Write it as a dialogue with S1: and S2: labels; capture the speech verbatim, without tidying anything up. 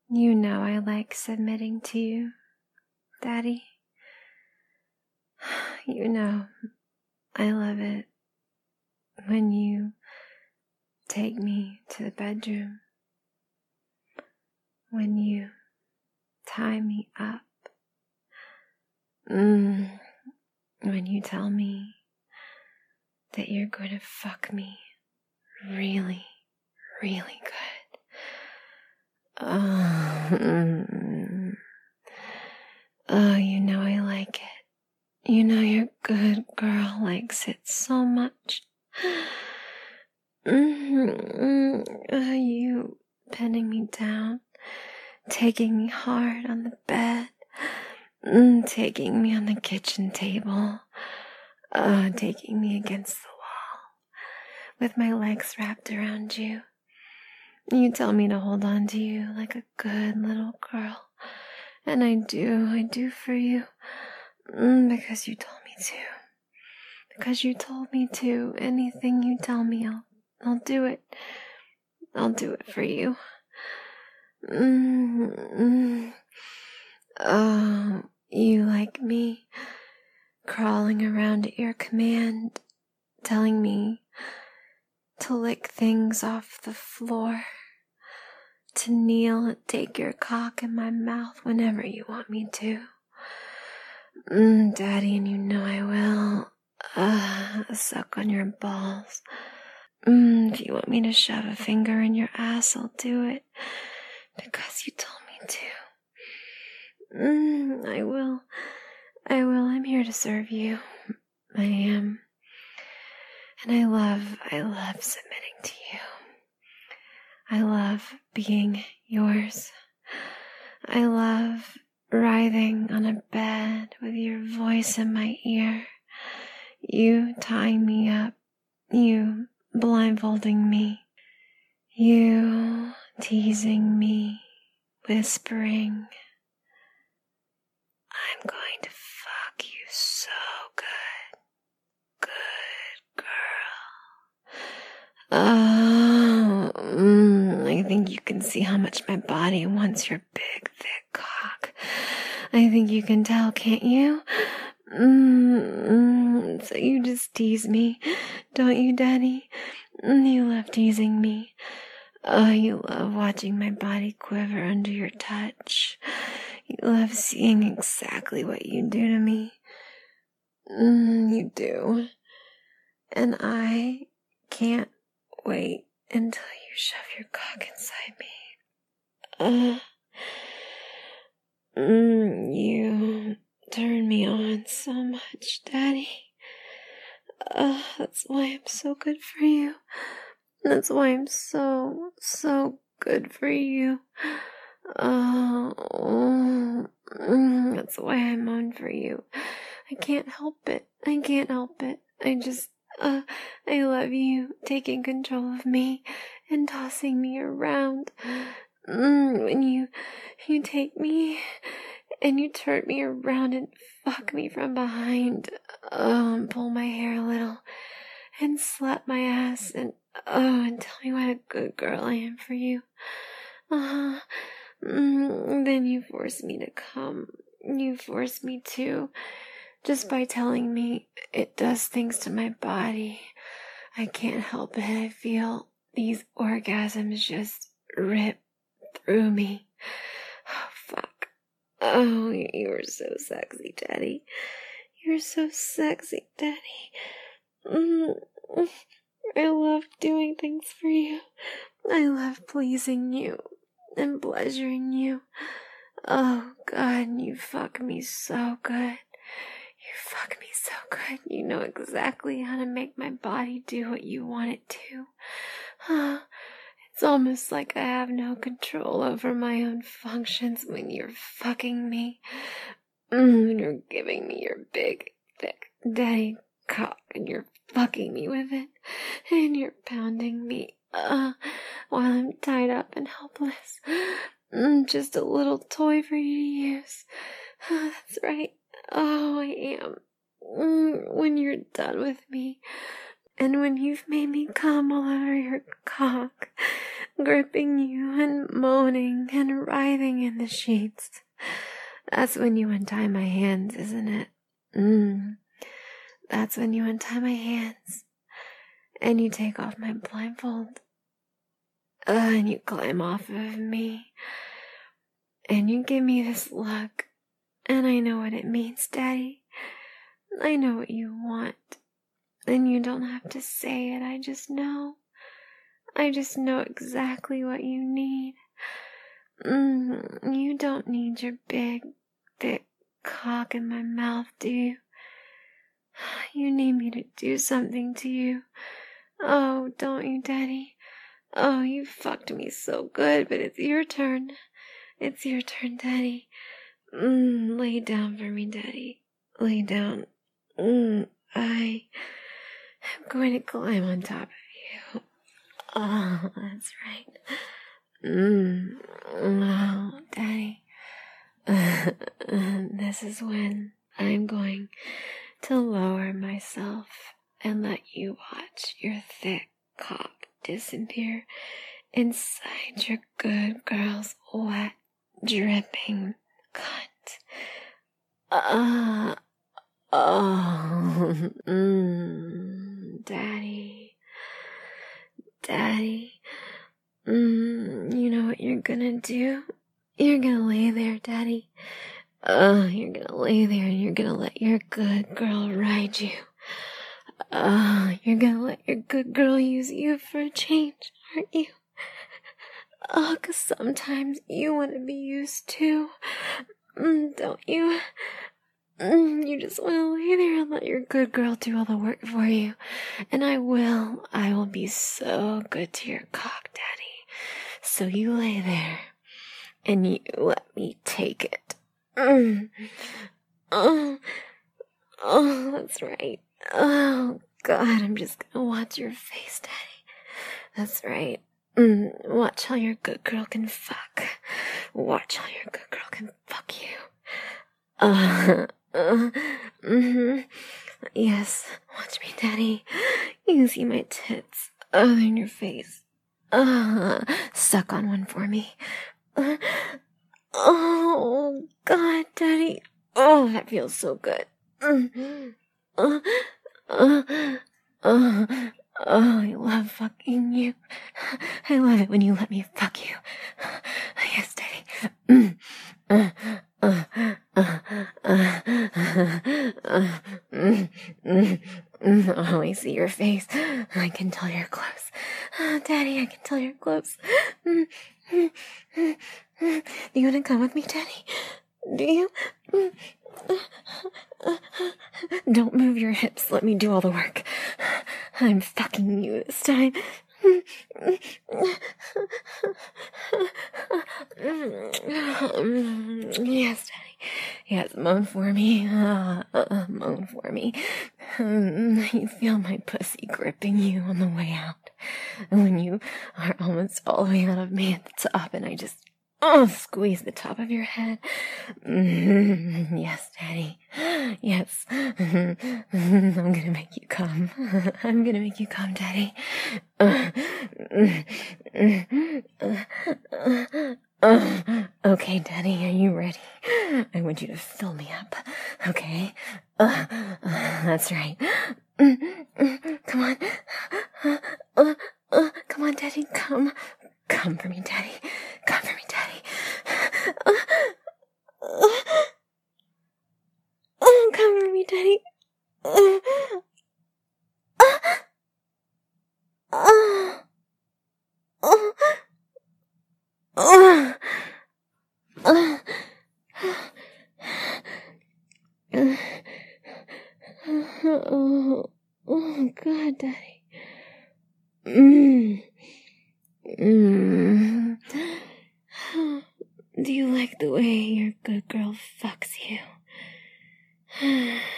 S1: You know I like submitting to you, Daddy. You know I love it when you take me to the bedroom, when you tie me up, mm, when you tell me that you're going to fuck me really, really good. Oh, mm, oh, you know I like it. You know your good girl likes it so much. Mm-hmm. Uh, you penning me down, taking me hard on the bed, mm, taking me on the kitchen table, uh, taking me against the wall, with my legs wrapped around you. You tell me to hold on to you like a good little girl, and I do, I do for you, mm, because you told me to. Because you told me to. Anything you tell me, I'll, I'll do it. I'll do it for you. Mm-hmm. Oh, you like me, crawling around at your command, telling me to lick things off the floor, to kneel and take your cock in my mouth whenever you want me to. Mm, Daddy, and you know I will. Uh, suck on your balls. Mm, if you want me to shove a finger in your ass, I'll do it. Because you told me to. Mm, I will. I will. I'm here to serve you. I am. And I love, I love submitting to you. I love being yours. I love writhing on a bed with your voice in my ear. You tying me up. You blindfolding me. You teasing me, whispering, I'm going to fuck you so good. Good girl. Oh, mm, I think you can see how much my body wants your big, thick cock. I think you can tell, can't you? Mm, so you just tease me, don't you, Daddy? You love teasing me. Oh, you love watching my body quiver under your touch. You love seeing exactly what you do to me. Mm, you do. And I can't wait until you shove your cock inside me. Uh, mm, you turn me on so much, Daddy. Uh, that's why I'm so good for you. That's why I'm so, so good for you. Oh, mm, that's why I moan for you. I can't help it. I can't help it. I just, uh, I love you taking control of me and tossing me around. Mm, when you, you take me and you turn me around and fuck me from behind. Oh, and pull my hair a little and slap my ass and, oh, and tell me what a good girl I am for you. Uh-huh. Mm, then you force me to come. You force me to. Just by telling me it does things to my body. I can't help it. I feel these orgasms just rip through me. Oh, fuck. Oh, you're so sexy, Daddy. You're so sexy, Daddy. Mm, I love doing things for you. I love pleasing you and pleasuring you. Oh, God, you fuck me so good. You fuck me so good. You know exactly how to make my body do what you want it to. Oh, it's almost like I have no control over my own functions when you're fucking me. Mm, when you're giving me your big, thick, daddy cock and you're fucking me with it. And you're pounding me uh, while I'm tied up and helpless. Mm, just a little toy for you to use. Oh, that's right. Oh, I am. Mm, when you're done with me, And when you've made me come all over your cock, gripping you and moaning and writhing in the sheets, that's when you untie my hands, isn't it? Mmm. That's when you untie my hands and you take off my blindfold. Uh, and you climb off of me and you give me this look, and I know what it means, Daddy. I know what you want, and you don't have to say it. I just know. I just know exactly what you need. Mm, you don't need your big, thick cock in my mouth, do you? You need me to do something to you. Oh, don't you, Daddy? Oh, you fucked me so good, but it's your turn. It's your turn, Daddy. Mm, lay down for me, Daddy. Lay down. Mm, I am going to climb on top of you. Oh, that's right. Mm, oh, Daddy. Uh, this is when I'm going to lower myself and let you watch your thick cock disappear inside your good girl's wet, dripping cunt. Uh, oh, mm, Daddy, Daddy, mm, you know what you're gonna do? You're gonna lay there, Daddy. Oh, you're gonna lay there and you're gonna let your good girl ride you. Oh, you're gonna let your good girl use you for a change, aren't you? Oh, 'cause sometimes you want to be used too, mm, don't you? Mm, you just want to lay there and let your good girl do all the work for you. And I will. I will be so good to your cock, Daddy. So you lay there and you let me take it. Mm. Oh, oh, that's right. Oh, God, I'm just gonna watch your face, Daddy. That's right. Mm, watch how your good girl can fuck. Watch how your good girl can fuck you. Uh, uh, mm-hmm. Yes, watch me, Daddy. You can see my tits. Oh, they're in your face. Uh, suck on one for me. Uh, oh, God, Daddy. Oh, that feels so good. Mm. Uh, uh, uh, oh, I love fucking you. I love it when you let me fuck you. Yes, Daddy. Mm. Uh, uh, uh, uh, uh, mm, mm, mm. Oh, I see your face. I can tell you're close. Oh, Daddy, I can tell you're close. Mm, mm, mm, mm. Do you want to come with me, Daddy? Do you? Mm. Don't move your hips. Let me do all the work. I'm fucking you this time. Yes, Daddy. Yes, moan for me. Uh, uh, moan for me. Um, you feel my pussy gripping you on the way out. And when you are almost all the way out of me at the top, and I just oh, squeeze the top of your head. Mm-hmm. Yes, Daddy. Yes. Mm-hmm. I'm gonna make you come. I'm gonna make you come, Daddy. Uh, uh, uh, okay, Daddy, are you ready? I want you to fill me up. Okay? Uh, uh, that's right. Come on. Uh, uh, come on, Daddy, come. Come for me, Daddy. Come for me, Daddy. Uh, uh, uh, come for me, Daddy. Uh, uh, uh, uh, uh, uh, uh, oh, oh, God, Daddy. Mm. Mm. Do you like the way your good girl fucks you?